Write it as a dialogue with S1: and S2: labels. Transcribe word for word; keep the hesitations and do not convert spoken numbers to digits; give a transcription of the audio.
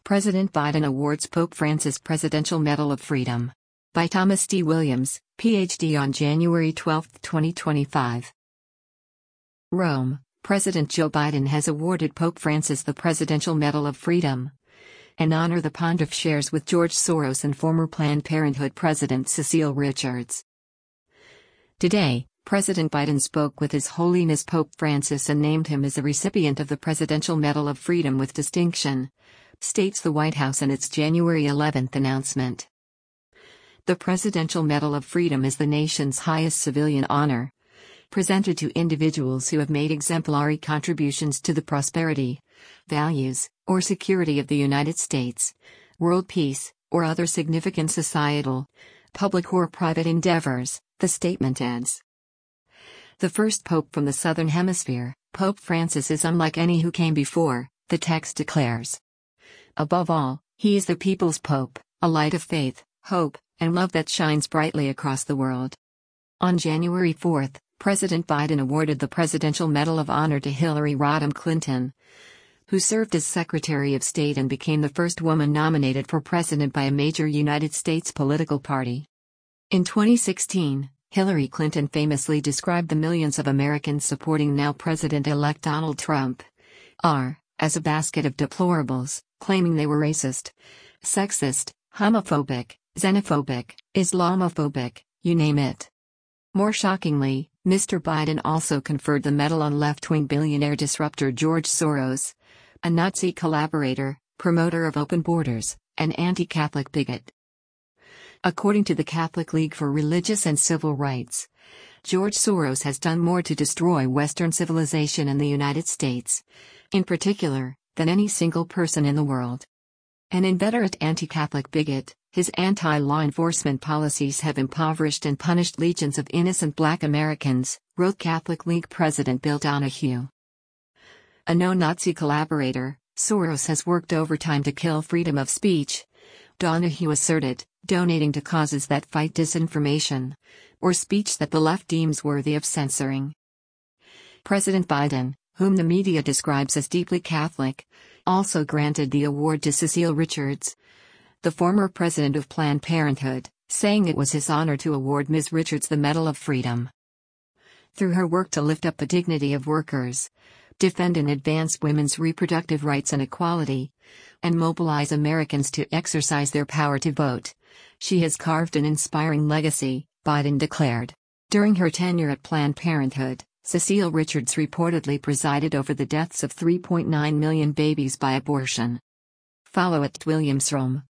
S1: President Biden awards Pope Francis Presidential Medal of Freedom. By Thomas D. Williams, P H D on January twelfth, twenty twenty-five. Rome, President Joe Biden has awarded Pope Francis the Presidential Medal of Freedom, an honor the Pontiff shares with George Soros and former Planned Parenthood President Cecile Richards. Today, President Biden spoke with His Holiness Pope Francis and named him as a recipient of the Presidential Medal of Freedom with distinction, states the White House in its January eleventh announcement. The Presidential Medal of Freedom is the nation's highest civilian honor, presented to individuals who have made exemplary contributions to the prosperity, values, or security of the United States, world peace, or other significant societal, public or private endeavors, the statement adds. The first pope from the Southern Hemisphere, Pope Francis is unlike any who came before, the text declares. Above all, he is the people's pope, a light of faith, hope, and love that shines brightly across the world. On January fourth, President Biden awarded the Presidential Medal of Honor to Hillary Rodham Clinton, who served as Secretary of State and became the first woman nominated for president by a major United States political party. In twenty sixteen, Hillary Clinton famously described the millions of Americans supporting now President-elect Donald Trump are, as a basket of deplorables, claiming they were racist, sexist, homophobic, xenophobic, Islamophobic, you name it. More shockingly, Mister Biden also conferred the medal on left-wing billionaire disruptor George Soros, a Nazi collaborator, promoter of open borders, and anti-Catholic bigot. According to the Catholic League for Religious and Civil Rights, George Soros has done more to destroy Western civilization in the United States, in particular, than any single person in the world. An inveterate anti-Catholic bigot, his anti-law enforcement policies have impoverished and punished legions of innocent Black Americans, wrote Catholic League President Bill Donohue. A no-Nazi collaborator, Soros has worked overtime to kill freedom of speech, Donohue asserted, donating to causes that fight disinformation, or speech that the left deems worthy of censoring. President Biden, whom the media describes as deeply Catholic, also granted the award to Cecile Richards, the former president of Planned Parenthood, saying it was his honor to award Miz Richards the Medal of Freedom. Through her work to lift up the dignity of workers, defend and advance women's reproductive rights and equality, and mobilize Americans to exercise their power to vote, she has carved an inspiring legacy, Biden declared. During her tenure at Planned Parenthood, Cecile Richards reportedly presided over the deaths of three point nine million babies by abortion. Follow at Williams Rome.